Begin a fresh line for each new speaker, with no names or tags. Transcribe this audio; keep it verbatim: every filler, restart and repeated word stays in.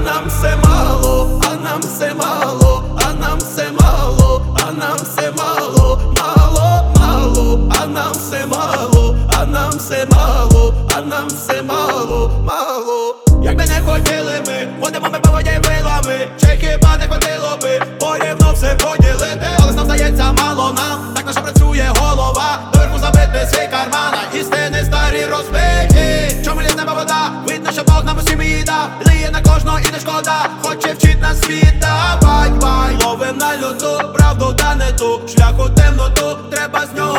нам все мало, а нам все мало, а нам все мало, а нам все мало, мало, мало, а нам все мало, а нам все мало, а нам все мало, мало. Якби не хотіли ми, будемо ми поводі вилами, чи хіба не хотіло би порівно все поділити? Але нам здається мало нам, так наша працює голова, доверху забити свій кармана, істини старі розбиті. Чому лізне вода, видно, що Бог нам усім її дав, лиє на кожного і не шкода, хоче вчить нас світ, давай, бай. Ловим на люту, правду та не ту, шлях у темноту, треба з нього